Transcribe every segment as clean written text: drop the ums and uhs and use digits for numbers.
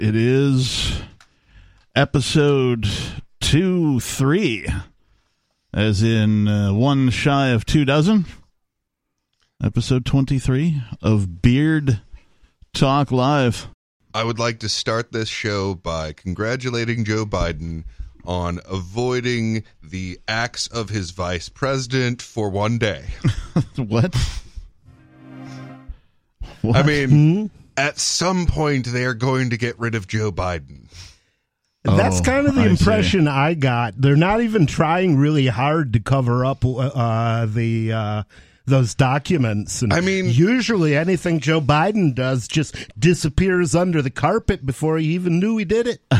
It is episode 23, as in one shy of 2 dozen. Episode 23 of Beard Talk Live. I would like to start this show by congratulating Joe Biden on avoiding the acts of his vice president for one day. What? I mean, at some point they are going to get rid of Joe Biden. That's kind of the impression I got. They're not even trying really hard to cover up those documents. And I mean, usually anything Joe Biden does just disappears under the carpet before he even knew he did it.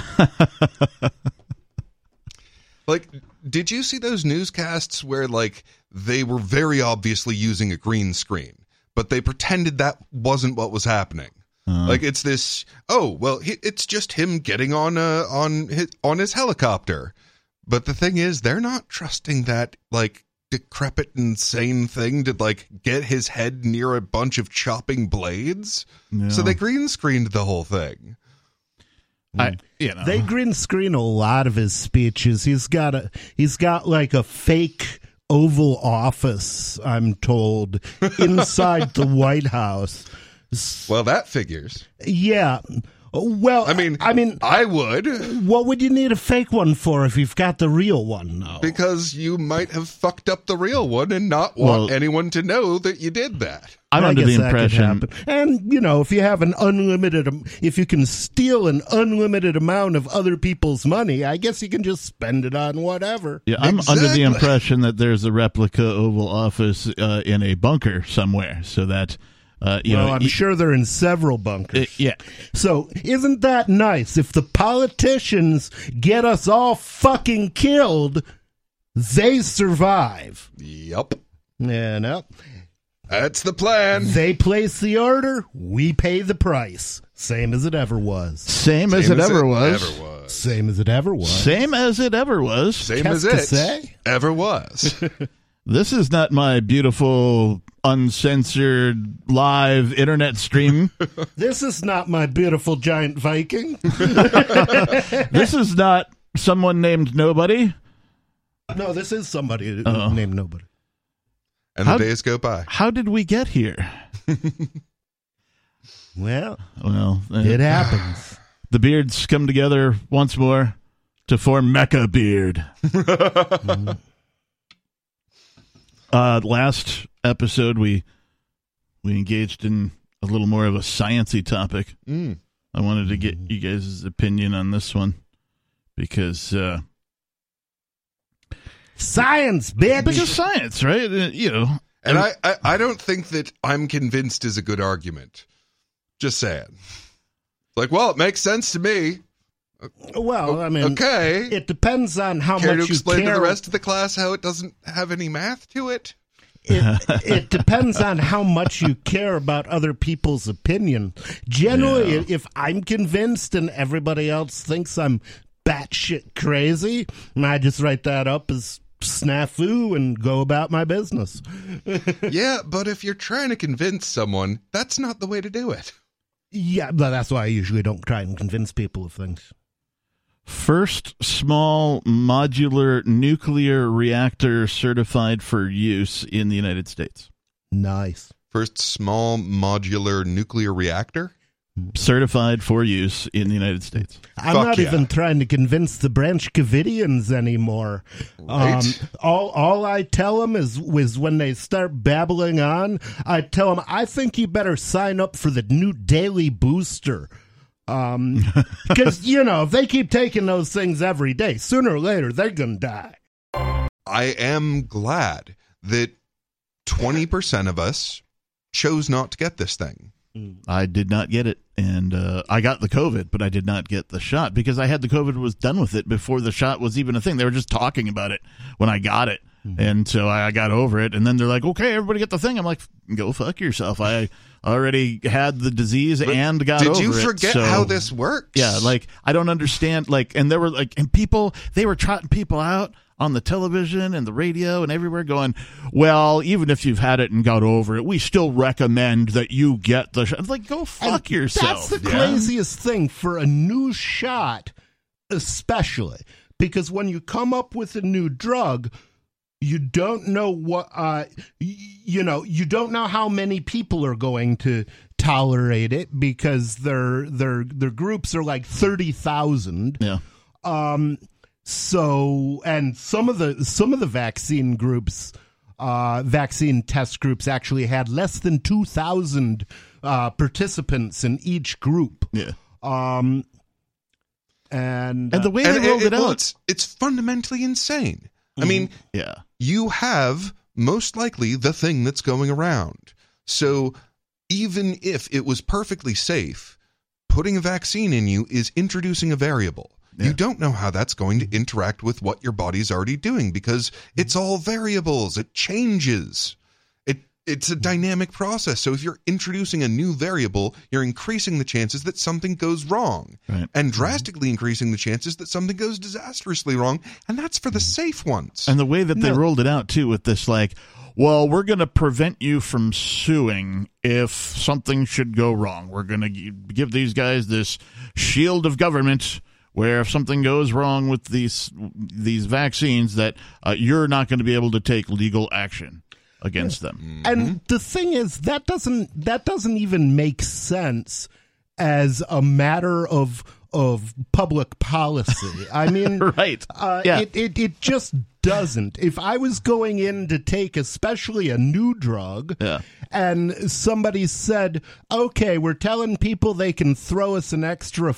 Like, did you see those newscasts where, like, they were very obviously using a green screen, but they pretended that wasn't what was happening? Like, it's this, it's just him getting on his helicopter. But the thing is, they're not trusting that, like, decrepit, insane thing to, like, get his head near a bunch of chopping blades. No. So they green screened the whole thing. They green screen a lot of his speeches. He's got like a fake Oval Office, I'm told, inside the White House. Well, that figures. Yeah. Well, I mean, I would. What would you need a fake one for if you've got the real one, though? Because you might have fucked up the real one and not want anyone to know that you did that. I'm under the impression. And, if you have if you can steal an unlimited amount of other people's money, I guess you can just spend it on whatever. Yeah, I'm under the impression that there's a replica Oval Office in a bunker somewhere, so that... I'm sure they're in several bunkers. Yeah. So isn't that nice? If the politicians get us all fucking killed, they survive. Yep. Yeah, no. That's the plan. They place the order, we pay the price. Same as it ever was. Same as it ever was. Same as it ever was. Same as it ever was. Same as it ever was. This is not my beautiful, uncensored, live internet stream. This is not my beautiful giant Viking. This is not someone named Nobody. No, this is somebody named Nobody. And the days go by. How did we get here? Well, it happens. The beards come together once more to form Mecha Beard. Last episode, we engaged in a little more of a sciencey topic. I wanted to get you guys' opinion on this one because science, bitch. Because science, right? And I don't think that I'm convinced is a good argument. Just saying. Like, it makes sense to me. Well, I mean, okay. It depends on how much you care. To explain to the rest of the class how it doesn't have any math to it? It depends on how much you care about other people's opinion. Generally, if I'm convinced and everybody else thinks I'm batshit crazy, I just write that up as snafu and go about my business. Yeah, but if you're trying to convince someone, that's not the way to do it. Yeah, but that's why I usually don't try and convince people of things. First small modular nuclear reactor certified for use in the United States. Nice. First small modular nuclear reactor? Certified for use in the United States. I'm not even trying to convince the Branch Covidians anymore. Right. All I tell them is when they start babbling on, I tell them, I think you better sign up for the new daily booster. Because, if they keep taking those things every day, sooner or later, they're going to die. I am glad that 20% of us chose not to get this thing. I did not get it, and I got the COVID, but I did not get the shot because I had the COVID, was done with it before the shot was even a thing. They were just talking about it when I got it, and so I got over it, and then they're like, okay, everybody get the thing. I'm like, go fuck yourself. I already had the disease and got over it. Did you forget how this works? Yeah, I don't understand, and there were and people, they were trotting people out on the television and the radio and everywhere going, well, even if you've had it and got over it, we still recommend that you get the shot. It's like, go fuck yourself. That's the craziest thing for a new shot, especially. Because when you come up with a new drug, you don't know what, you don't know how many people are going to tolerate it because their groups are like 30,000. Yeah. So, and some of the vaccine groups, vaccine test groups actually had less than 2,000 participants in each group. Yeah. And the way they rolled it out, it's fundamentally insane. I mean, yeah, you have most likely the thing that's going around. So even if it was perfectly safe, putting a vaccine in you is introducing a variable. Yeah. You don't know how that's going to interact with what your body's already doing because it's all variables. It changes. It's a dynamic process. So if you're introducing a new variable, you're increasing the chances that something goes wrong, right, and drastically increasing the chances that something goes disastrously wrong. And that's for the safe ones. And the way that they rolled it out, too, with this, like, well, we're going to prevent you from suing if something should go wrong. We're going to give these guys this shield of government where if something goes wrong with these vaccines that you're not going to be able to take legal action against them. And the thing is, that doesn't even make sense as a matter of public policy. I mean, right. It just doesn't. If I was going in to take especially a new drug, and somebody said, okay, we're telling people they can throw us an extra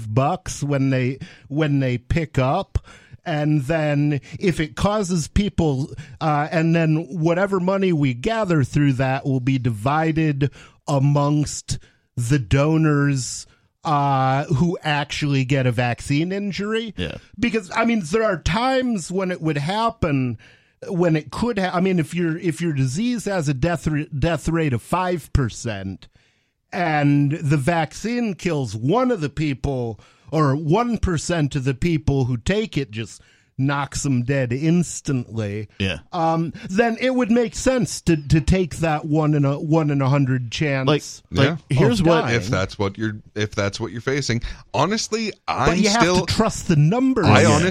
$5 when they pick up, and then if it causes people, and then whatever money we gather through that will be divided amongst the donors who actually get a vaccine injury. Yeah. Because, I mean, there are times when it would happen, when it could I mean, if your disease has a death rate of 5% and the vaccine kills one of the people, or 1% of the people who take it just knocks them dead instantly. Yeah. Then it would make sense to take that 1 in 100 chance. Like here's what, if that's what you're facing. Honestly, but you have to trust the numbers.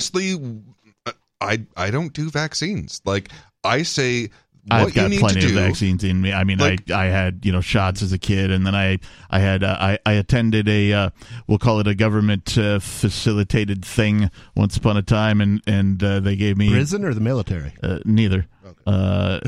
I don't do vaccines. Like, I say, I've got you need plenty to of do, vaccines in me. I mean, like, I had shots as a kid, and then I attended a we'll call it a government facilitated thing once upon a time, and they gave me prison or the military. Neither. Okay.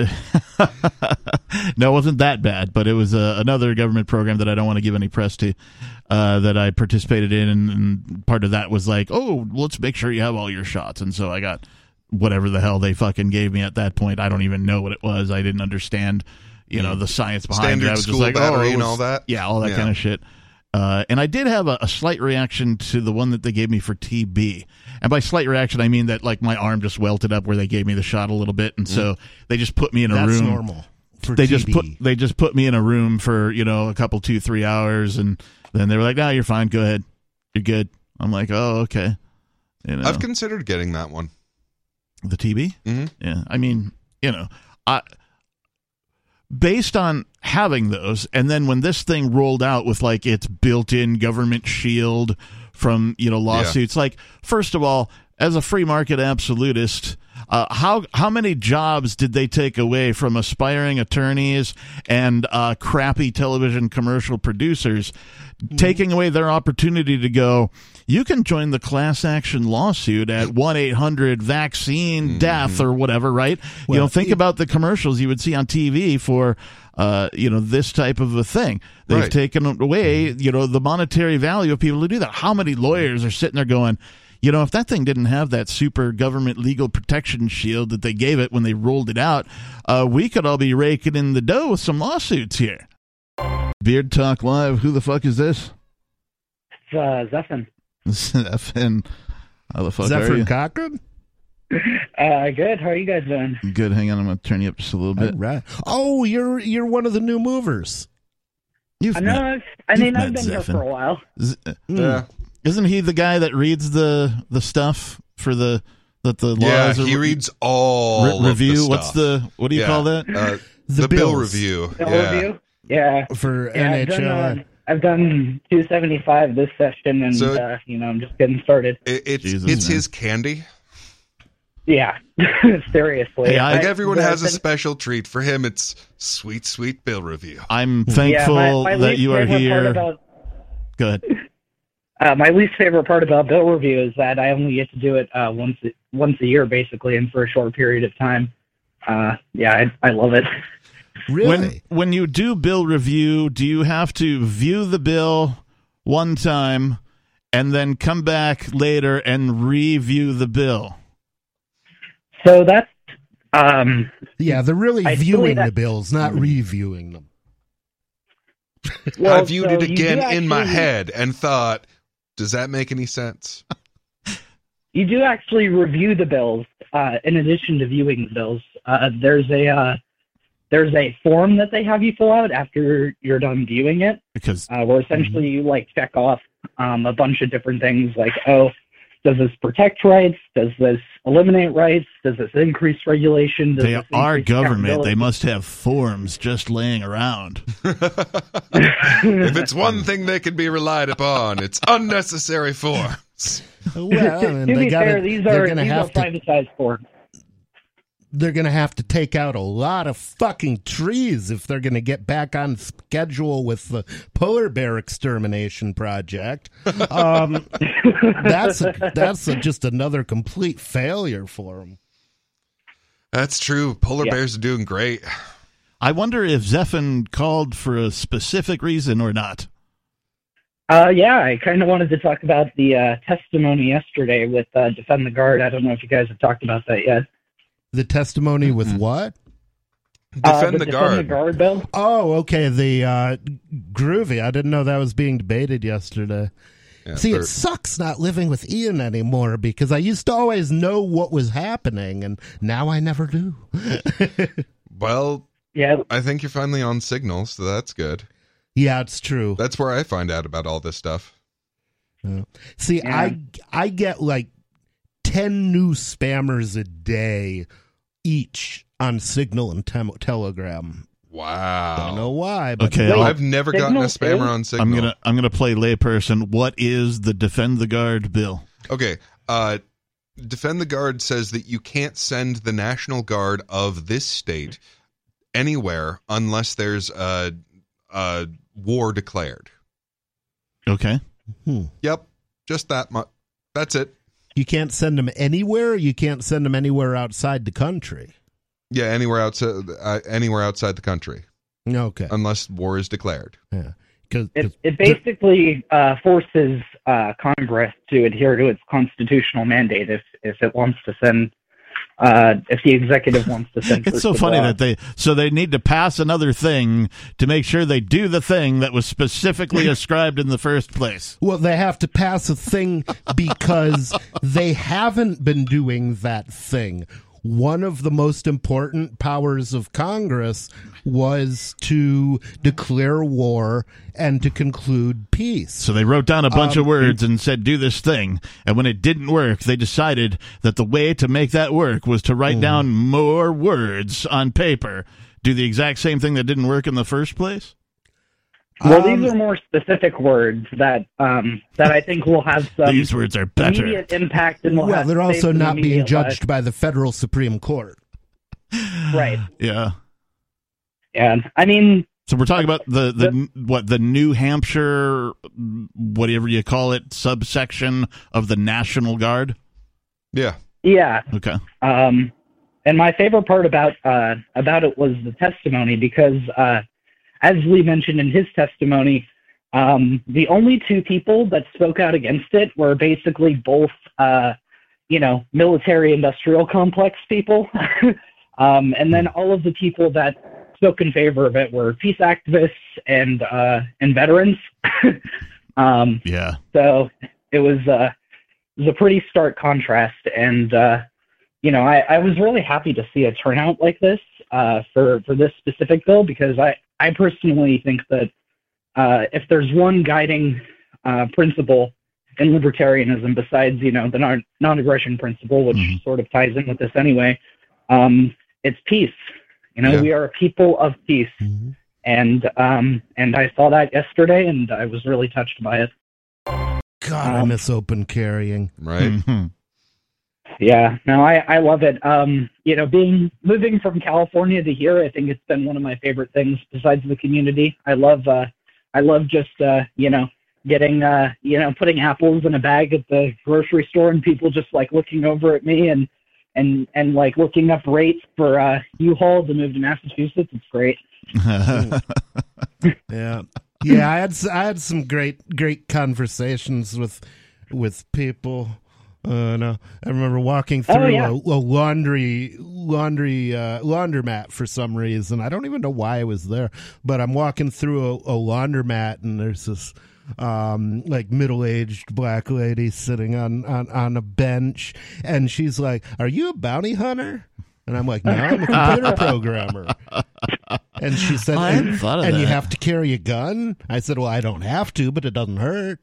No, it wasn't that bad, but it was another government program that I don't want to give any press to that I participated in, and part of that was like, oh, let's make sure you have all your shots, and so I got whatever the hell they fucking gave me at that point. I don't even know what it was. I didn't understand, the science behind standard it. I was school just like, battery and all that. Yeah, all that kind of shit. And I did have a slight reaction to the one that they gave me for TB. And by slight reaction, I mean that like my arm just welted up where they gave me the shot a little bit, and so they just put me in a room. That's normal for they TB. just put me in a room for a couple 2-3 hours, and then they were like, "No, you're fine. Go ahead. You're good." I'm like, "Oh, okay." I've considered getting that one. The TB? Mm-hmm. Yeah. I mean, based on having those, and then when this thing rolled out with like its built-in government shield from lawsuits, like, first of all, as a free market absolutist, how many jobs did they take away from aspiring attorneys and crappy television commercial producers, taking away their opportunity to go, you can join the class action lawsuit at 1-800-VACCINE-DEATH or whatever, right? Well, think about the commercials you would see on TV for this type of a thing. They've taken away the monetary value of people who do that. How many lawyers are sitting there going, if that thing didn't have that super government legal protection shield that they gave it when they rolled it out, we could all be raking in the dough with some lawsuits here. Beard Talk Live. Who the fuck is this? It's Zephin. Zephin. How the fuck are you? Cochran? Good. How are you guys doing? Good. Hang on. I'm going to turn you up just a little bit. All right. Oh, you're one of the new movers. I've been here for a while. Isn't he the guy that reads the stuff for the that the Yeah, laws are he reads all review. of the stuff. What do you call that? The bill bills. review. Bill Yeah. review? Yeah. For Yeah, NHL. I've done 275 this session, and So- I'm just getting started. It's Jesus, man. his candy. Yeah, seriously. Hey, I- Like everyone the- has a special treat. For him, it's sweet, sweet bill review. I'm thankful my that least you are favorite part here. about- Go ahead. my least favorite part about bill review is that I only get to do it once a year, basically, and for a short period of time. I love it. Really? When you do bill review, do you have to view the bill one time and then come back later and review the bill? So that's Yeah, they're really I viewing believe the bills, not reviewing them. well, I viewed so it you do again in my actually- head and thought, does that make any sense? You do actually review the bills in addition to viewing the bills. There's a form that they have you fill out after you're done viewing it, Because where essentially you check off a bunch of different things like, does this protect rights? Does this eliminate rights? Does this increase regulation? Does they this are increase government, they accountability? must have forms just laying around. If it's one thing they can be relied upon, it's unnecessary forms. Well, I mean, To be fair, they're gonna have to privatized forms. they're going to have to take out a lot of fucking trees if they're going to get back on schedule with the polar bear extermination project. That's just another complete failure for them. That's true. Polar Yeah. bears are doing great. I wonder if Zephan called for a specific reason or not. I kind of wanted to talk about the testimony yesterday with Defend the Guard. I don't know if you guys have talked about that yet. The testimony with what? Defend the Defend the guard. Guard bill. Oh, okay. The groovy. I didn't know that was being debated yesterday. Yeah, See, for- it sucks not living with Ian anymore because I used to always know what was happening, and now I never do. Well, Yeah, I think you're finally on Signal, so that's good. Yeah, it's true. That's where I find out about all this stuff. See, Yeah. I get 10 new spammers a day each on Signal and Telegram. Wow. Don't know why, but Okay, Wait, I'll- I've never gotten a Signal spammer too? on Signal. I'm gonna play layperson. What is the Defend the Guard bill? Okay. Defend the Guard says that you can't send the National Guard of this state anywhere unless there's a war declared. Okay. Yep. Just that much. That's it. you can't send them anywhere. You can't send them anywhere outside the country. Yeah, anywhere outside the country, Okay. unless war is declared. Yeah. 'Cause- it basically forces Congress to adhere to its constitutional mandate if it wants to send, if the executive wants to send. It's so troops funny abroad. that they need to pass another thing to make sure they do the thing that was specifically ascribed in the first place. Well, they have to pass a thing because they haven't been doing that thing. One of the most important powers of Congress was to declare war and to conclude peace. So they wrote down a bunch of words and said, do this thing. And when it didn't work, they decided that the way to make that work was to write down more words on paper. Do the exact same thing that didn't work in the first place? Well, these are more specific words that I think will have some These words are better. immediate impact and will Well, have they're safe also and not being immediate judged by the federal Supreme Court. lives. Right. Yeah. Yeah. I mean, So we're talking about the New Hampshire, whatever you call it, subsection of the National Guard? Yeah. yeah. Okay. And my favorite part about it was the testimony because, as Lee mentioned in his testimony, the only two people that spoke out against it were basically both, military-industrial complex people, and then all of the people that spoke in favor of it were peace activists and veterans. Yeah. So it was a pretty stark contrast, and I was really happy to see a turnout like this for this specific bill because I personally think that if there's one guiding principle libertarianism, besides, you know, the non-aggression principle, which sort of ties in with this anyway. It's peace. You know, we are a people of peace. And I saw that yesterday, and I was really touched by it. God, I miss open carrying. Right. Yeah, no, I love it. You know, moving from California to here, I think it's been one of my favorite things besides the community. I love just, you know, getting, you know, putting apples in a bag at the grocery store and people just like looking over at me and like looking up rates for U-Haul to move to Massachusetts. It's great. Yeah. Yeah, I had some great conversations with people. No, I remember walking through a laundromat for some reason. I don't even know why I was there, but I'm walking through a laundromat, and there's this like middle-aged black lady sitting on a bench, and she's like, "Are you a bounty hunter?" And I'm like, "No, I'm a computer programmer." And she said, I hadn't thought of that. You have to carry a gun? I said, "Well, I don't have to, but it doesn't hurt."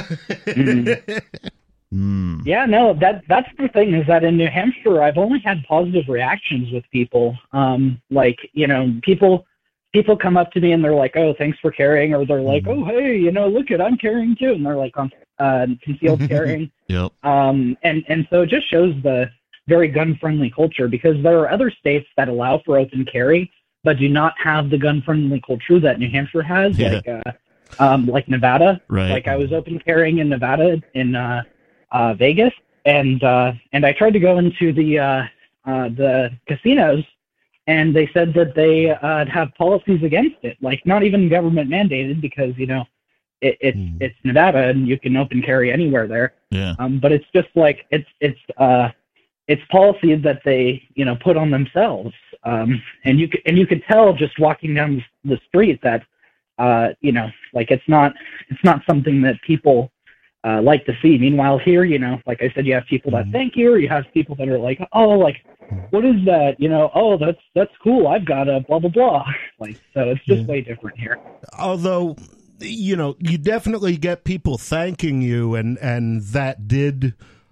Yeah, no, that's the thing, is that in New Hampshire, I've only had positive reactions with people. Like, you know, people come up to me and they're like, "Oh, thanks for carrying," or they're like, "Oh, hey, you know, look I'm carrying too," and they're like on concealed carrying. Yep. And so it just shows the very gun-friendly culture, because there are other states that allow for open carry but do not have the gun-friendly culture that New Hampshire has, like Nevada. Right. Like I was open carrying in Nevada in Vegas, and I tried to go into the casinos, and they said that they have policies against it, like not even government mandated, because, you know, it's Nevada and you can open carry anywhere there. Yeah. But it's just like it's policies that they, you know, put on themselves. And you could tell just walking down the street that you know, like it's not something that people like to see. Meanwhile, here, you know, like I said, you have people that thank you, or you have people that are like, "Oh, like, what is that? You know, oh, that's cool. I've got a blah blah blah." Like, so it's just way different here. Although, you know, you definitely get people thanking you, and that did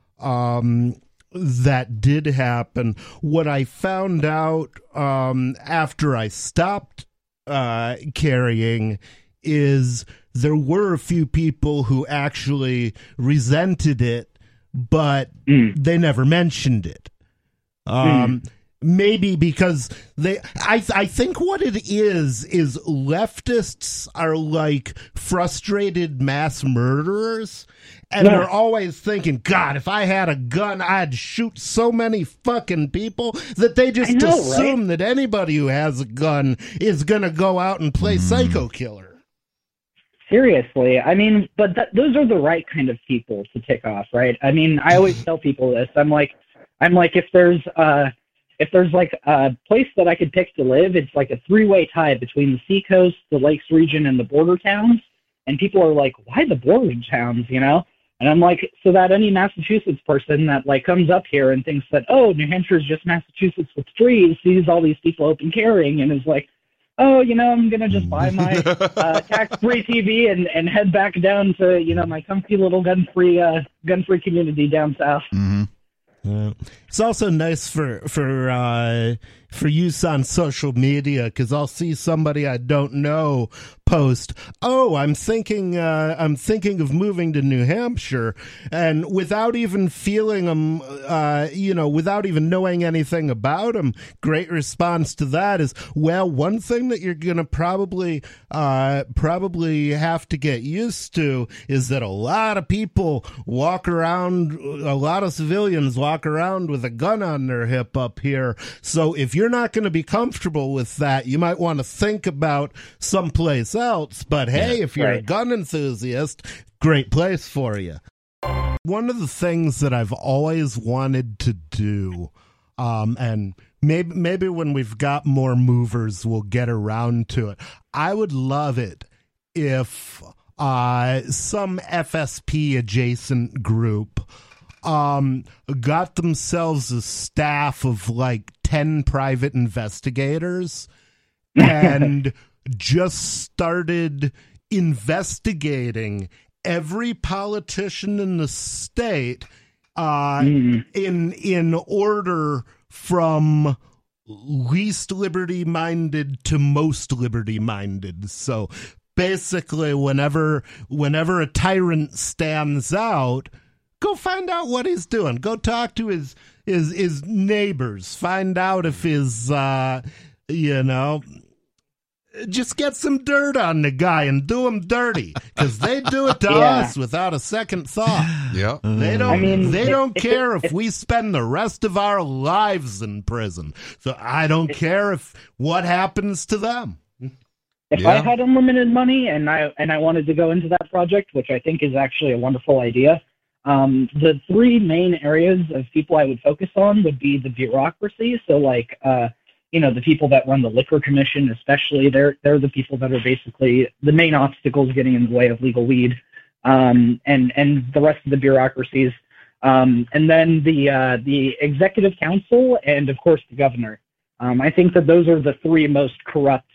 happen. What I found out after I stopped carrying is there were a few people who actually resented it, but they never mentioned it. Maybe because I think what it is leftists are like frustrated mass murderers, and they're always thinking, "God, if I had a gun, I'd shoot so many fucking people," that they just assume that anybody who has a gun is gonna go out and play psycho killer. Seriously, I mean, but those are the right kind of people to tick off, right? I mean, I always tell people this. I'm like, if there's like a place that I could pick to live, it's like a three-way tie between the seacoast, the lakes region, and the border towns. And people are like, "Why the border towns?" You know? And I'm like, so that any Massachusetts person that like comes up here and thinks that, "Oh, New Hampshire is just Massachusetts with trees," sees all these people open carrying and is like, "Oh, you know, I'm gonna just buy my tax-free TV and head back down to, you know, my comfy little gun-free community down south." Mm-hmm. It's also nice for use on social media, because I'll see somebody I don't know post, "Oh, I'm thinking of moving to New Hampshire," and without even feeling them, you know, without even knowing anything about them, great response to that is, "Well, one thing that you're gonna probably have to get used to is that a lot of people walk around, a lot of civilians walk around with a gun on their hip up here. So if you're not going to be comfortable with that, you might want to think about someplace else. But hey, if you're a gun enthusiast, great place for you." One of the things that I've always wanted to do, and maybe when we've got more movers, we'll get around to it. I would love it if some FSP adjacent group got themselves a staff of like 10 private investigators and just started investigating every politician in the state in order from least liberty-minded to most liberty-minded. So basically, whenever a tyrant stands out, go find out what he's doing. Go talk to his neighbors. Find out if his, just get some dirt on the guy and do him dirty, because they do it to us without a second thought. Yeah, they don't care if we spend the rest of our lives in prison. So I don't care if what happens to them. If I had unlimited money and I wanted to go into that project, which I think is actually a wonderful idea, the three main areas of people I would focus on would be the bureaucracy. So like, the people that run the Liquor Commission, especially, they're the people that are basically the main obstacles getting in the way of legal weed, and the rest of the bureaucracies, and then the executive council, and of course the governor. I think that those are the three most corrupt,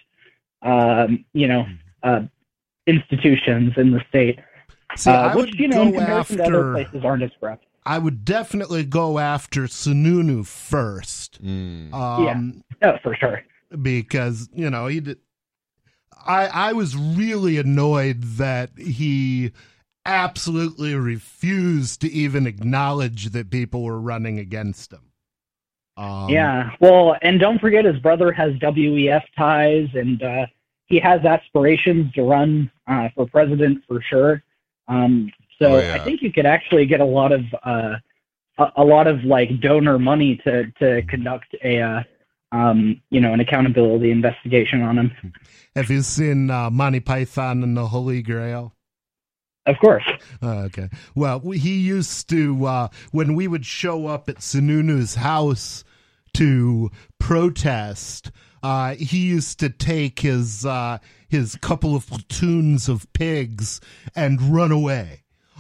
institutions in the state. See, which, in comparison to other places, aren't as corrupt. I would definitely go after Sununu first. For sure. Because, he did. I was really annoyed that he absolutely refused to even acknowledge that people were running against him. Well, and don't forget his brother has WEF ties, and he has aspirations to run for president for sure. I think you could actually get a lot of like donor money to conduct an accountability investigation on him. Have you seen Monty Python and the Holy Grail? Of course. Okay. Well, he used to, when we would show up at Sununu's house to protest, he used to take his couple of platoons of pigs and run away.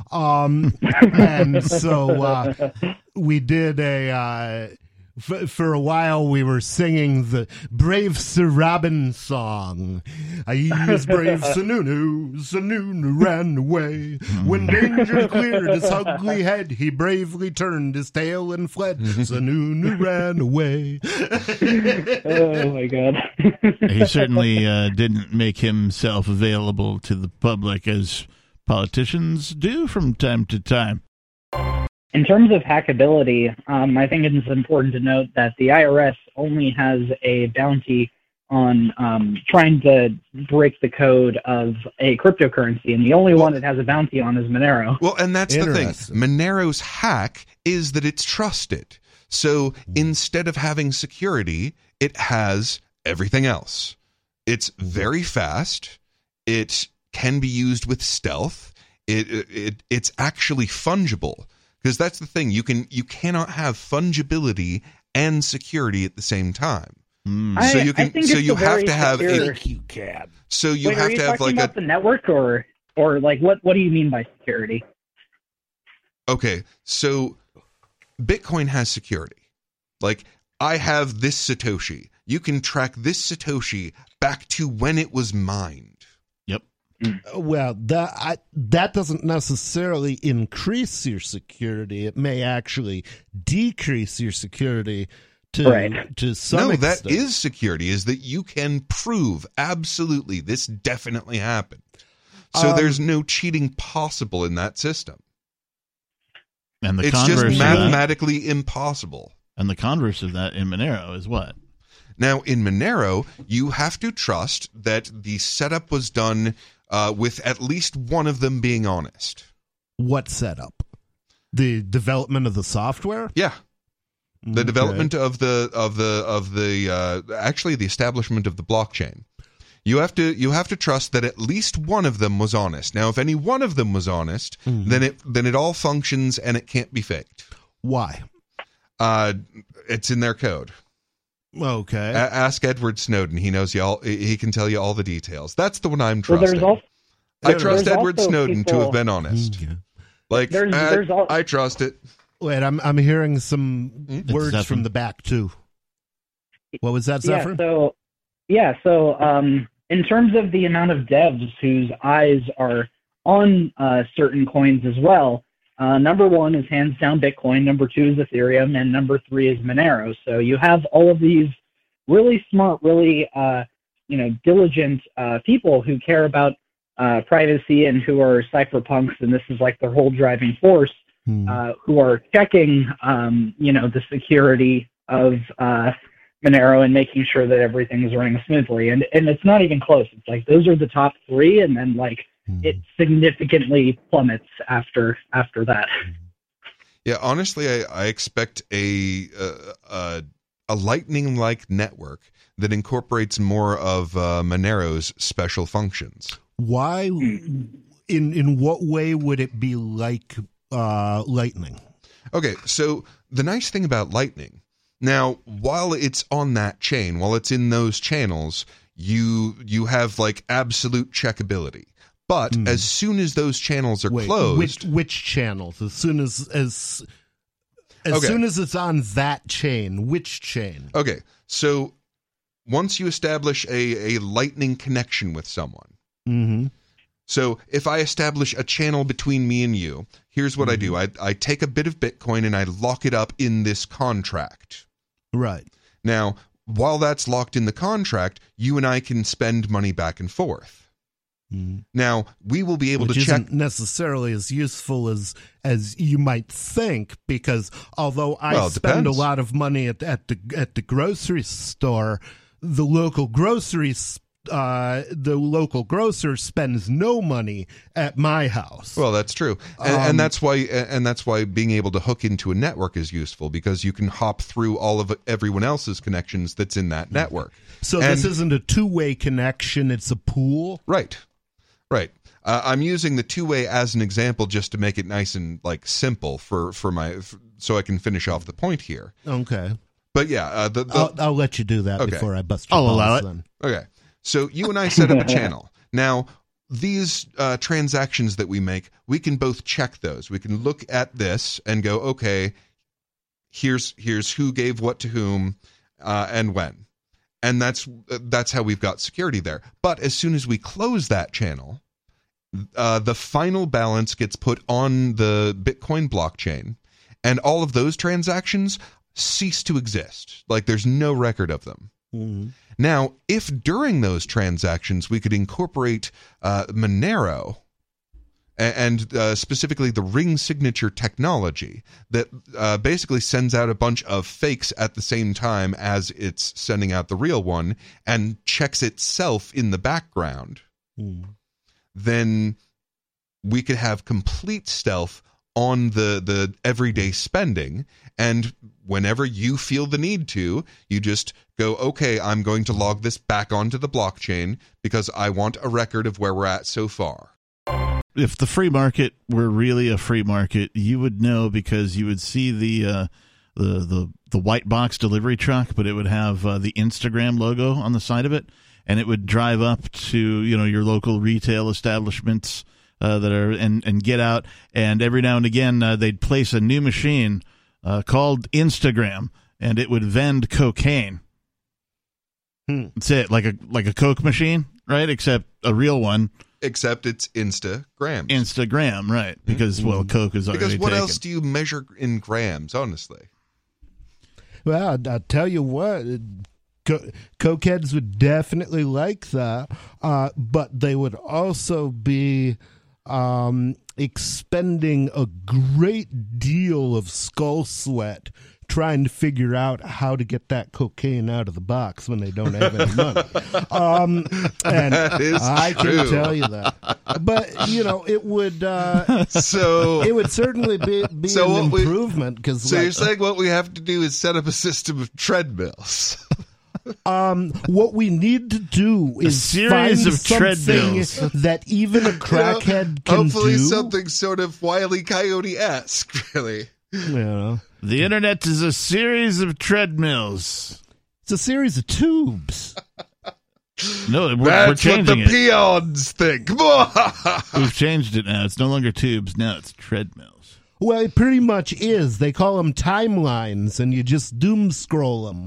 And so we did for a while we were singing the Brave Sir Robin song. He is brave Sununu ran away. When danger cleared his ugly head, he bravely turned his tail and fled. Sununu ran away. Oh my God. He certainly didn't make himself available to the public as politicians do from time to time. In terms of hackability, I think it's important to note that the IRS only has a bounty on trying to break the code of a cryptocurrency, and the only one it has a bounty on is Monero. Well, and that's the thing. Monero's hack is that it's trusted. So instead of having security, it has everything else. It's very fast. It can be used with stealth. It's actually fungible. Because that's the thing, you cannot have fungibility and security at the same time. So you can. So you have to have. You can. So you Wait, have are you to have talking like about the network or like what do you mean by security? Okay, so Bitcoin has security. Like I have this Satoshi. You can track this Satoshi back to when it was mined. Well, that doesn't necessarily increase your security. It may actually decrease your security to some extent. No, that is security, is that you can prove absolutely this definitely happened. So there's no cheating possible in that system. And the it's converse just mathematically impossible. And the converse of that in Monero is what? Now, in Monero, you have to trust that the setup was done with at least one of them being honest. What setup? The development of the software? Yeah, the development of the actually the establishment of the blockchain. You have to trust that at least one of them was honest. Now, if any one of them was honest, then it all functions and it can't be faked. Why? It's in their code. Okay. Ask Edward Snowden. He knows you all. He can tell you all the details. That's the one I'm trusting. I trust Edward Snowden to have been honest. Like I trust it. Wait, I'm hearing some words from the back too. What was that, Zephyr? So in terms of the amount of devs whose eyes are on certain coins as well. Number one is hands down Bitcoin, number two is Ethereum, and number three is Monero. So you have all of these really smart, really diligent people who care about privacy and who are cypherpunks, and this is like their whole driving force, who are checking the security of Monero and making sure that everything is running smoothly. And it's not even close. It's like those are the top three, and then it significantly plummets after that. Yeah, honestly, I expect a Lightning-like network that incorporates more of Monero's special functions. Why? In what way would it be like Lightning? Okay, so the nice thing about Lightning, now, while it's on that chain, while it's in those channels, you have like absolute checkability. But as soon as those channels are closed, which channels? As soon as soon as it's on that chain, which chain? Okay, so once you establish a Lightning connection with someone, so if I establish a channel between me and you, here's what I do: I take a bit of Bitcoin and I lock it up in this contract. Right. Now, while that's locked in the contract, you and I can spend money back and forth. Now, we will be able to check. Isn't necessarily as useful as you might think, because although I spend a lot of money at the grocery store, the local grocer spends no money at my house. Well, that's true, and that's why being able to hook into a network is useful, because you can hop through all of everyone else's connections that's in that network. So this isn't a two-way connection; it's a pool. Right. I'm using the two-way as an example just to make it nice and simple so I can finish off the point here. Okay. But yeah, I'll let you do that before I bust your balls. I'll allow it. Then. Okay. So you and I set up a channel. Now, these transactions that we make, we can both check those. We can look at this and go, okay, here's who gave what to whom and when. And that's how we've got security there. But as soon as we close that channel, the final balance gets put on the Bitcoin blockchain, and all of those transactions cease to exist. Like, there's no record of them. Now, if during those transactions we could incorporate Monero and specifically the ring signature technology that basically sends out a bunch of fakes at the same time as it's sending out the real one and checks itself in the background, then we could have complete stealth on the everyday spending, and whenever you feel the need to, you just go, okay, I'm going to log this back onto the blockchain because I want a record of where we're at so far. If the free market were really a free market, you would know, because you would see the white box delivery truck, but it would have the Instagram logo on the side of it, and it would drive up to your local retail establishments that are and get out, and every now and again they'd place a new machine called Instagram, and it would vend cocaine. That's it, like a Coke machine, right? Except a real one. Except it's Instagram. Instagram, right? Because Coke is already Because what taken. else do you measure in grams? Honestly. Well, I'll tell you what. Cokeheads would definitely like that, but they would also be expending a great deal of skull sweat trying to figure out how to get that cocaine out of the box when they don't have any money. And I can tell you that. But, it would it would certainly be an improvement. So you're saying what we have to do is set up a system of treadmills. What we need to do is find something that even a crackhead can hopefully do. Something sort of Wile E. Coyote-esque, really. Yeah. The internet is a series of treadmills. It's a series of tubes. No, we're That's what changing the it. peons think. We've changed it now. It's no longer tubes. Now it's treadmills. Well, it pretty much is. They call them timelines, and you just doom scroll them.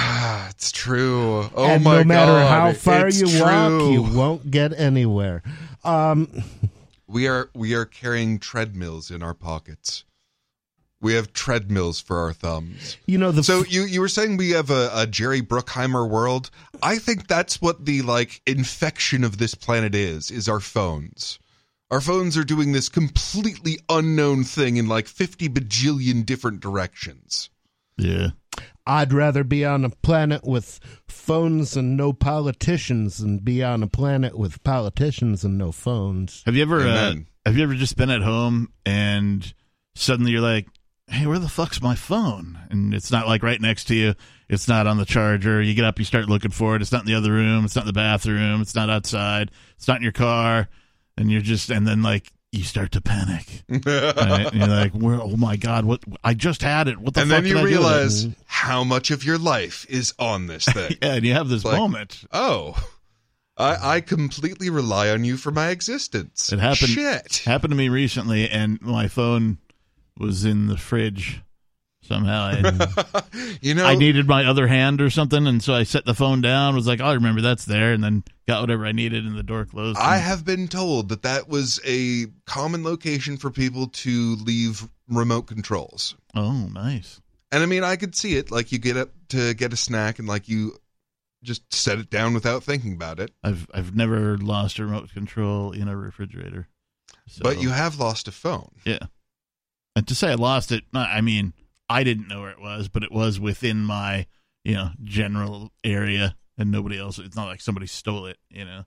It's true. Oh and my God. no matter how far it's you true. walk, you won't get anywhere. We are carrying treadmills in our pockets. We have treadmills for our thumbs. So you were saying we have a Jerry Bruckheimer world. I think that's what the infection of this planet is our phones. Our phones are doing this completely unknown thing in 50 bajillion different directions. Yeah. I'd rather be on a planet with phones and no politicians than be on a planet with politicians and no phones. Have you ever just been at home and suddenly you're like, hey, where the fuck's my phone? And it's not right next to you. It's not on the charger. You get up, you start looking for it. It's not in the other room. It's not in the bathroom. It's not outside. It's not in your car. And then you start to panic. Right? And you're like, oh my God, what? I just had it. What the and fuck? And then you realize how much of your life is on this thing. Yeah, and you have this moment. Oh, I completely rely on you for my existence. It happened. Shit. Happened to me recently, and my phone was in the fridge. Somehow I needed my other hand or something, and so I set the phone down, was like, I remember that's there, and then got whatever I needed, and the door closed. I have been told that was a common location for people to leave remote controls. Oh, nice. And I mean, I could see it. You get up to get a snack, and you just set it down without thinking about it. I've never lost a remote control in a refrigerator. So. But you have lost a phone. Yeah. And to say I lost it, I mean, I didn't know where it was, but it was within my, general area, and nobody else. It's not like somebody stole it,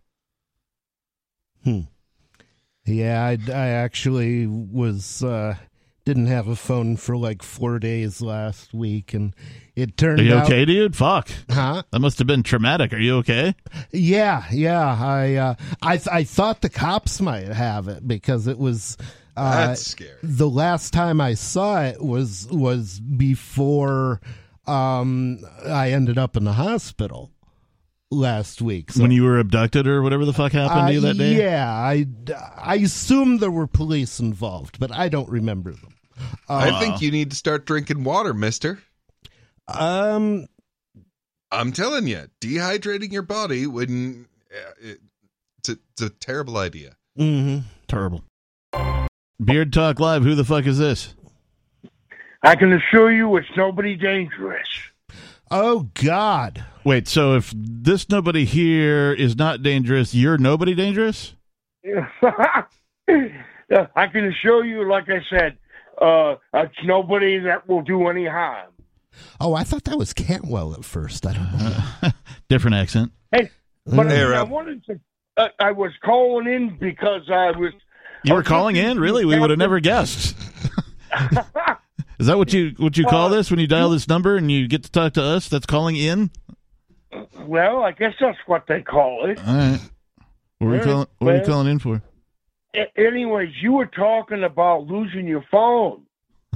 Yeah, I actually didn't have a phone for 4 days last week, and it turned out... Are you okay, dude? Fuck. Huh? That must have been traumatic. Are you okay? Yeah. I thought the cops might have it because it was... That's scary. The last time I saw it was before I ended up in the hospital last week. So, when you were abducted or whatever the fuck happened to you that day? Yeah, I assume there were police involved, but I don't remember them. I think you need to start drinking water, mister. I'm telling you, dehydrating your body when it's a terrible idea. Mm-hmm. Terrible. Beard Talk Live, who the fuck is this? I can assure you it's nobody dangerous. Oh, God. Wait, so if this nobody here is not dangerous, you're nobody dangerous? I can assure you, like I said, it's nobody that will do any harm. Oh, I thought that was Cantwell at first. I don't know. Different accent. Hey, but I wanted to... I was calling in because I was... You were calling in? Really? We would have never guessed. Is that what you call this when you dial this number and you get to talk to us? That's calling in? Well, I guess that's what they call it. All right. What are you calling in for? Anyways, you were talking about losing your phone.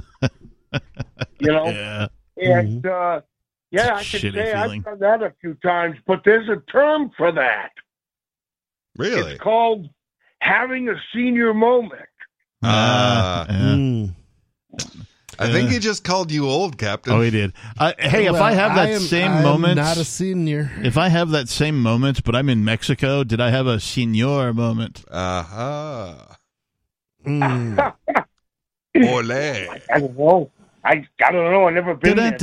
Yeah. And, I can say feeling. I've done that a few times, but there's a term for that. Really? It's called having a senior moment. I think he just called you old, Captain. Oh, he did. Hey, if I have that same moment, not a senior. If I have that same moment, but I'm in Mexico, did I have a senior moment? Aha. Ole. I don't know. I don't know. I've never been there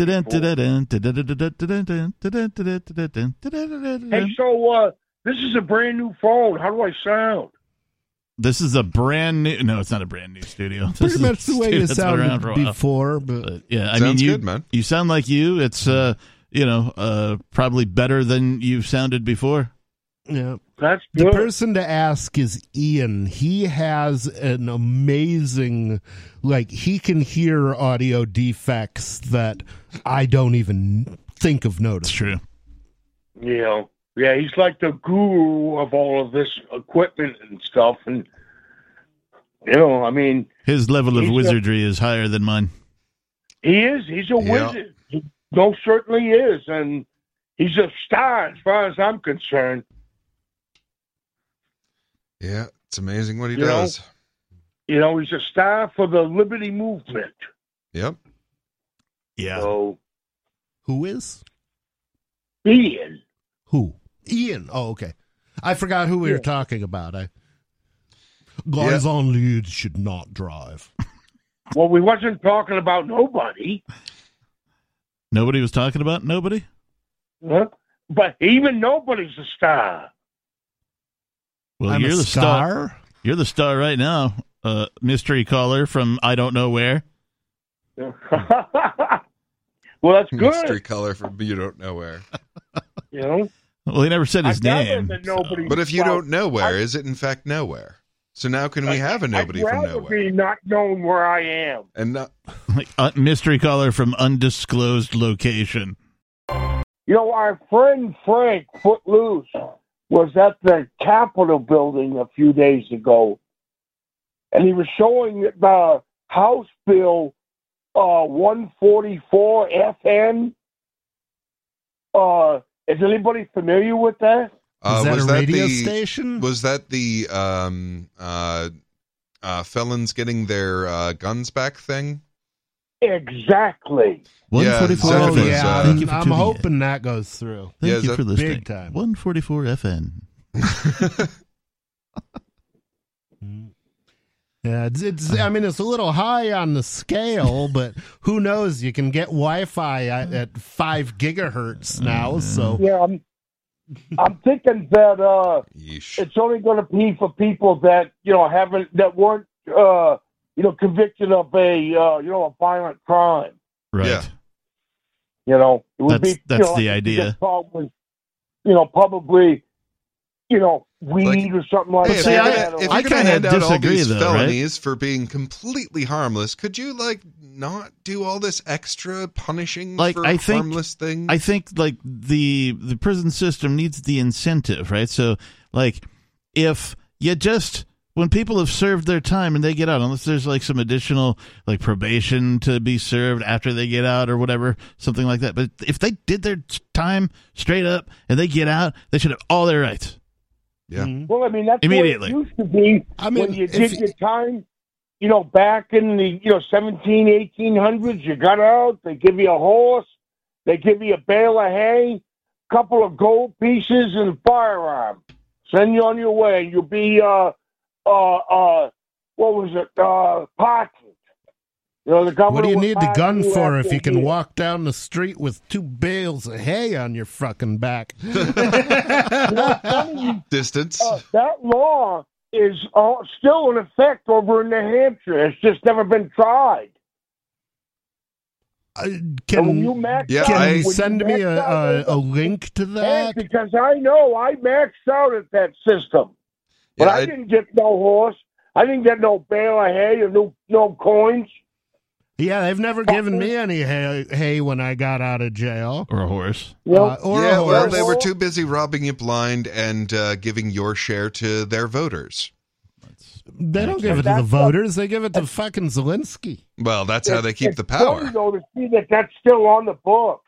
before. Hey, so this is a brand new phone. How do I sound? This is a brand new... No, it's not a brand new studio. Pretty much the way you sounded before. But yeah, I sounds mean, good, man. You sound like you. It's, probably better than you've sounded before. Yeah. That's good. The person to ask is Ian. He has an amazing... he can hear audio defects that I don't even think of noticing. It's true. Yeah, he's like the guru of all of this equipment and stuff. And, I mean... His level of wizardry is higher than mine. He is. He's a wizard. He most certainly is. And he's a star as far as I'm concerned. Yeah, it's amazing what he does. He's a star for the Liberty Movement. Yep. Yeah. So, who is? Ian. Who? Ian. Oh, okay. I forgot who we were talking about. Guys on lead should not drive. Well, we wasn't talking about nobody. Nobody was talking about nobody? Huh? But even nobody's a star. Well, I'm you're a the star. star. You're the star right now. Mystery caller from I don't know where. Well, that's good. Mystery color from you don't know where. You know? Well, he never said his I gather name. that nobody- But if you Well, don't know where, is it in fact nowhere? So now can we have a nobody I'd from rather nowhere? be not known where I am. And not, Like, mystery caller from undisclosed location. You know, our friend Frank Footloose was at the Capitol building a few days ago, and he was showing the House Bill 144 FN. Is anybody familiar with that? Is that was a radio the, station? Was that the felons getting their guns back thing? Exactly. 144 Zach Oh, was, FM. yeah. Thank you for I'm tuning in. hoping that goes through. Thank Yeah, you is for that listening. big time? 144 FN. Yeah, it's. I mean, it's a little high on the scale, but who knows? You can get Wi-Fi at 5 gigahertz now. So Yeah, I'm thinking that Yeesh. it's only going to be for people that weren't convicted of a violent crime. Right. Yeah. You know, it would That's- be that's if the you idea. get caught with, probably weed Like, or something like Hey, if see, you're that. gonna, if I you're gonna kinda hand out all disagree, these though, felonies for being completely harmless, could you not do all this extra punishing for I think, harmless things? I think the prison system needs the incentive, right? So if you just when people have served their time and they get out, unless there's some additional probation to be served after they get out or whatever, something like that. But if they did their time straight up and they get out, they should have all their rights. Yeah. Well, I mean, that's Immediately. what it used to be I mean, when you if did you- your time. Back in the 1800s, you got out. They give you a horse, they give you a bale of hay, couple of gold pieces, and a firearm. Send you on your way. You'll be partridge. The governor. what do you would need the pass gun for after if you a can year. walk down the street with 2 bales of hay on your fucking back? Distance. That law is still in effect over in New Hampshire. It's just never been tried. And when you Can max Yeah, out, can I- you when send you me max out a link to Hey, that? because I know I maxed out at that system, but Yeah, I didn't get no horse. I didn't get no bale of hay or no coins. Yeah, they've never given me any hay when I got out of jail. Or a horse. You know? Or yeah, a well, horse. they were too busy robbing you blind and giving your share to their voters. They don't give it to the That's voters. They give it to fucking Zelensky. Well, that's how they keep It's the power. funny, though, to see that that's still on the books.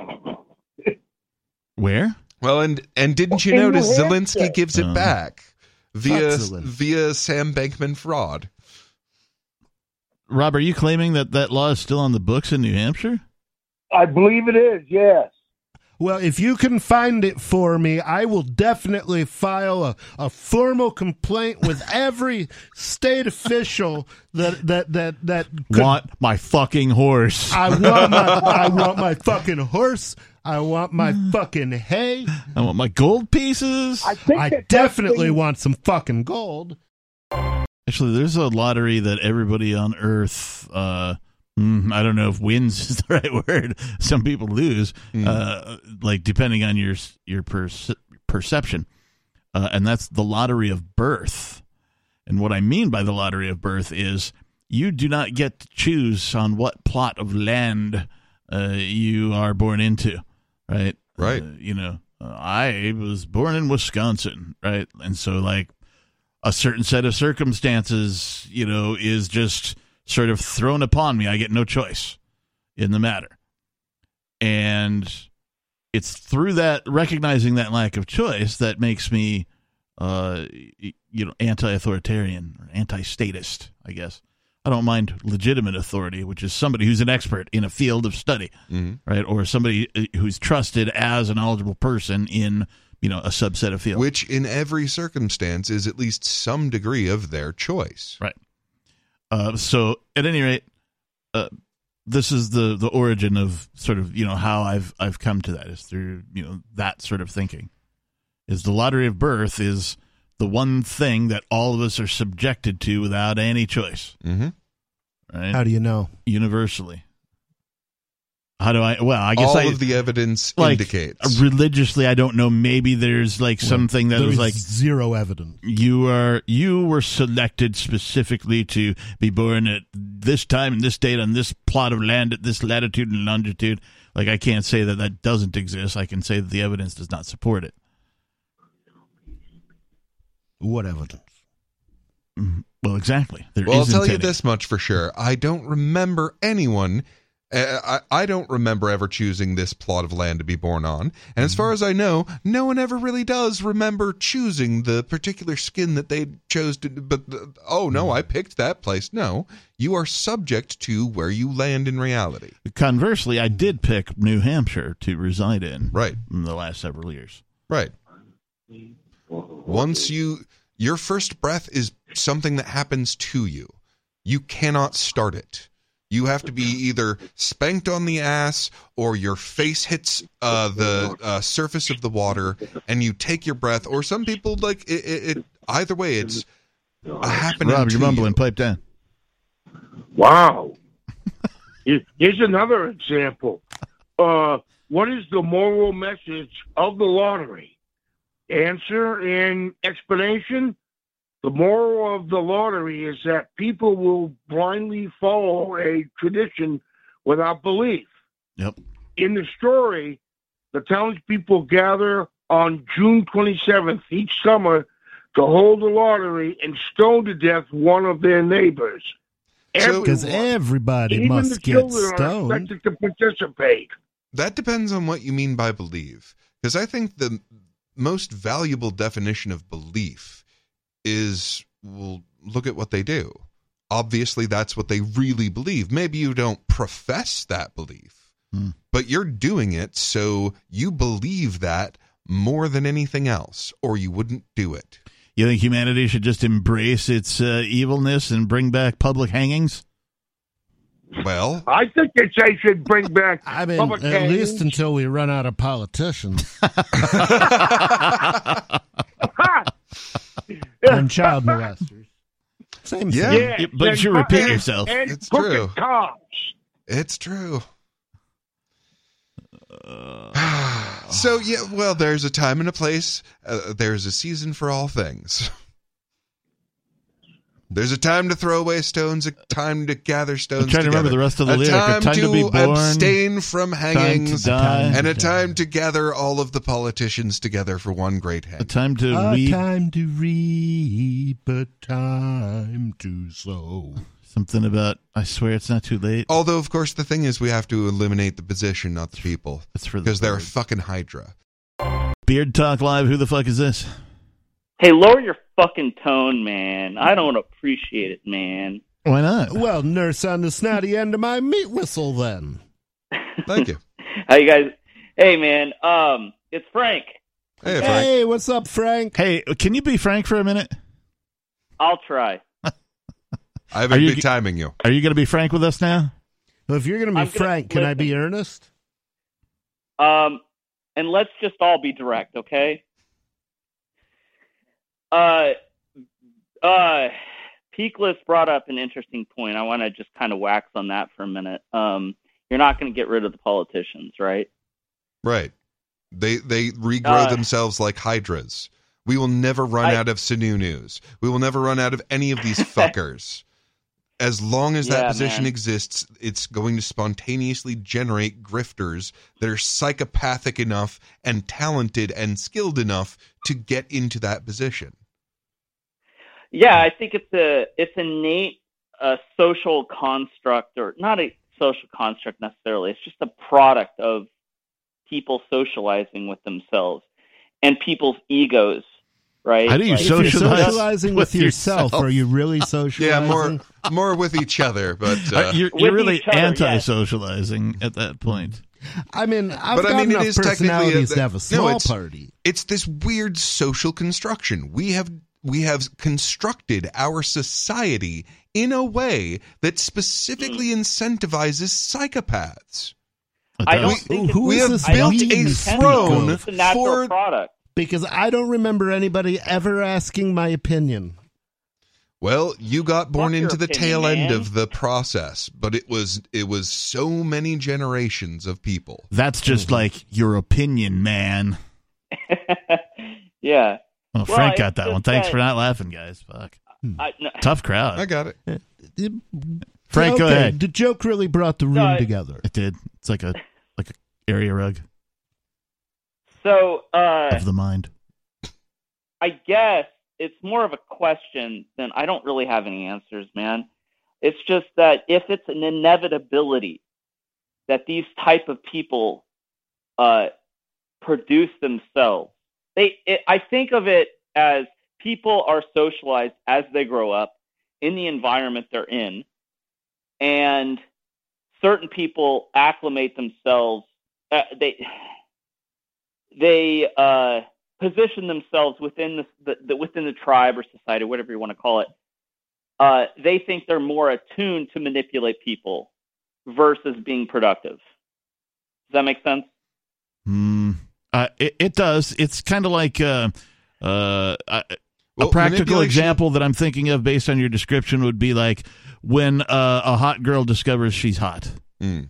Where? Well, and didn't you In New notice Hampshire. Zelensky gives it back via Zelensky. Sam Bankman fraud? Rob, are you claiming that law is still on the books in New Hampshire? I believe it is, yes. Well, if you can find it for me, I will definitely file a formal complaint with every state official that could, Want my fucking horse. I want my fucking horse. I want my fucking hay. I want my gold pieces. I think I that definitely that's want some fucking gold. Actually, there's a lottery that everybody on Earth, I don't know if wins is the right word. Some people lose, depending on your perception. And that's the lottery of birth. And what I mean by the lottery of birth is you do not get to choose on what plot of land you are born into, right? Right. I was born in Wisconsin, right? And so, a certain set of circumstances, is just sort of thrown upon me. I get no choice in the matter. And it's through that, recognizing that lack of choice, that makes me, anti-authoritarian or anti-statist, I guess. I don't mind legitimate authority, which is somebody who's an expert in a field of study, right? Or somebody who's trusted as a knowledgeable person in a subset of field. Which in every circumstance is at least some degree of their choice. Right. So at any rate, this is the origin of sort of, how I've come to that, is through, that sort of thinking. Is the lottery of birth is the one thing that all of us are subjected to without any choice. Mm-hmm. Right? How do you know? Universally. How do I? Well, I guess all of the evidence indicates. Religiously, I don't know. Maybe there's something that was like zero evidence. You were selected specifically to be born at this time and this date on this plot of land at this latitude and longitude. Like, I can't say that doesn't exist. I can say that the evidence does not support it. What evidence? Well, exactly. I'll tell you this much for sure. I don't remember anyone. I don't remember ever choosing this plot of land to be born on. And as far as I know, no one ever really does remember choosing the particular skin that they chose to. But, I picked that place. No, you are subject to where you land in reality. Conversely, I did pick New Hampshire to reside in. Right. In the last several years. Right. Once your first breath is something that happens to you. You cannot start it. You have to be either spanked on the ass or your face hits the surface of the water and you take your breath. Or some people, like, it either way, it's a happening. Rob, you're mumbling. Pipe down. Wow. Here's another example. What is the moral message of the lottery? Answer and explanation. The moral of the lottery is that people will blindly follow a tradition without belief. Yep. In the story, the townspeople gather on June 27th each summer to hold the lottery and stone to death one of their neighbors. Because everybody must get stoned. Are expected to participate. That depends on what you mean by believe. Because I think the most valuable definition of belief is, well, look at what they do. Obviously, that's what they really believe. Maybe you don't profess that belief, but you're doing it, so you believe that more than anything else, or you wouldn't do it. You think humanity should just embrace its evilness and bring back public hangings? Well, I think they should bring back public at hangings. least until we run out of politicians. And child molesters. Same thing. Yeah, but you repeat yourself. It's true. Cops. It's true. So, there's a time and a place. There's a season for all things. There's a time to throw away stones, a time to gather stones. I'm trying to remember the rest of the lyric. A time to be born, abstain from hangings, and a die. time to gather all of the politicians together for one great hang. A time to reap, a time to sow. Something about, I swear it's not too late. Although, of course, the thing is we have to eliminate the position, not the people. It's for because they're a fucking Hydra. Beard Talk Live, who the fuck is this? Hey, lower your fucking tone, man. I don't appreciate it, man. Why not? Well, nurse on the snotty end of my meat whistle, then. Thank you. How you guys? Hey, man. It's Frank. Hey, Frank. Hey, what's up, Frank? Hey, can you be Frank for a minute? I'll try. I've been big timing you. Are you going to be Frank with us now? Well, if you're going to be Frank, can I be Ernest? And let's just all be direct, okay? Peakless brought up an interesting point. I want to just kind of wax on that for a minute. You're not going to get rid of the politicians, right? Right. They regrow themselves like hydras. We will never run out of Sanu News. We will never run out of any of these fuckers. As long as that position exists, it's going to spontaneously generate grifters that are psychopathic enough and talented and skilled enough to get into that position. Yeah, I think it's innate social construct, or not a social construct necessarily. It's just a product of people socializing with themselves and people's egos, right? How do you If you're socialize socializing with yourself? Are you really socializing? Yeah, more with each other, but you're With really each other, anti-socializing at that point. I mean, I've But got I mean, it enough is technically personalities to have a small it's- party. It's this weird social construction. We have constructed our society in a way that specifically incentivizes psychopaths. I don't think Who we is have this built we a speak throne of? it's a natural for- product. Because I don't remember anybody ever asking my opinion. Well, you got born Fuck your into the opinion, tail end man. of the process, but it was so many generations of people. That's just like your opinion, man. Yeah. Well, Well, Frank it's got that just one. Thanks that- for not laughing, guys. Fuck. No, Tough crowd. I got it. Frank, go Okay, ahead. the joke really brought the room No, together. It did. It's like a area rug so of the mind. I guess it's more of a question than I don't really have any answers, man. It's just that if it's an inevitability that these type of people produce themselves, I think of it as people are socialized as they grow up in the environment they're in, and certain people acclimate themselves. They position themselves within within the tribe or society, whatever you want to call it. They think they're more attuned to manipulate people versus being productive. Does that make sense? It does. It's kind of like a Well, practical manipulation- example that I'm thinking of based on your description would be like when a hot girl discovers she's hot. Mm.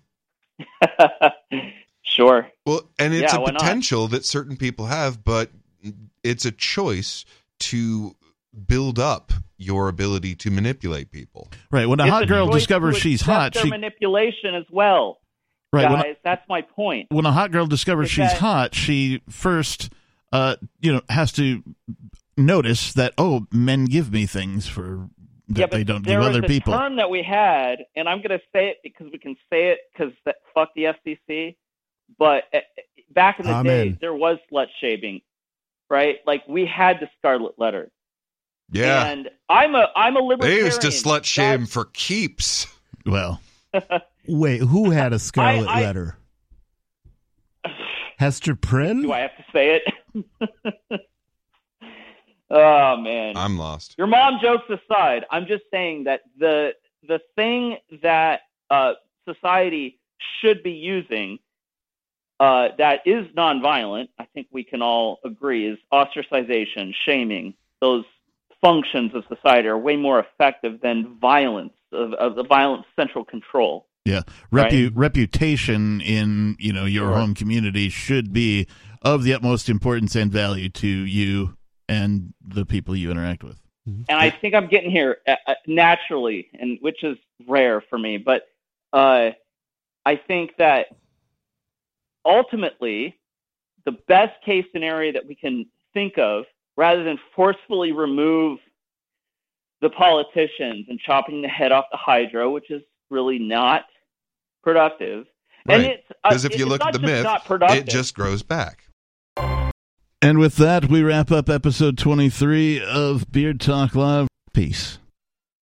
Sure. Well, and it's Yeah, a why not? potential that certain people have, but it's a choice to build up your ability to manipulate people. Right. When a It's hot girl choice discovers to she's accept hot, their she manipulation as well, right. guys. That's my point. When a hot girl discovers Is she's that- hot, she first, has to notice that men give me things for that they don't give there other was a people. term that we had, and I'm going to say it because we can say it because fuck the FCC. But back in the Amen. day, there was slut shaming, right? Like we had the Scarlet Letter. Yeah. And I'm a They libertarian. used to slut shame for keeps. Well, Wait, who had a scarlet I- letter? Hester Prynne? Do I have to say it? Oh man. I'm lost. Your mom jokes aside, I'm just saying that the thing that society should be using that is nonviolent, I think we can all agree, is ostracization, shaming. Those functions of society are way more effective than violence, of the violent central control. yeah, Right. reputation in your Sure. home community should be of the utmost importance and value to you and the people you interact with. And I think I'm getting here naturally, and which is rare for me. But I think that ultimately, the best case scenario that we can think of, rather than forcefully remove the politicians and chopping the head off the Hydra, which is really not productive. And Right. it's Because if you it's look not at the just myth, not productive. it just grows back. And with that, we wrap up episode 23 of Beard Talk Live. Peace.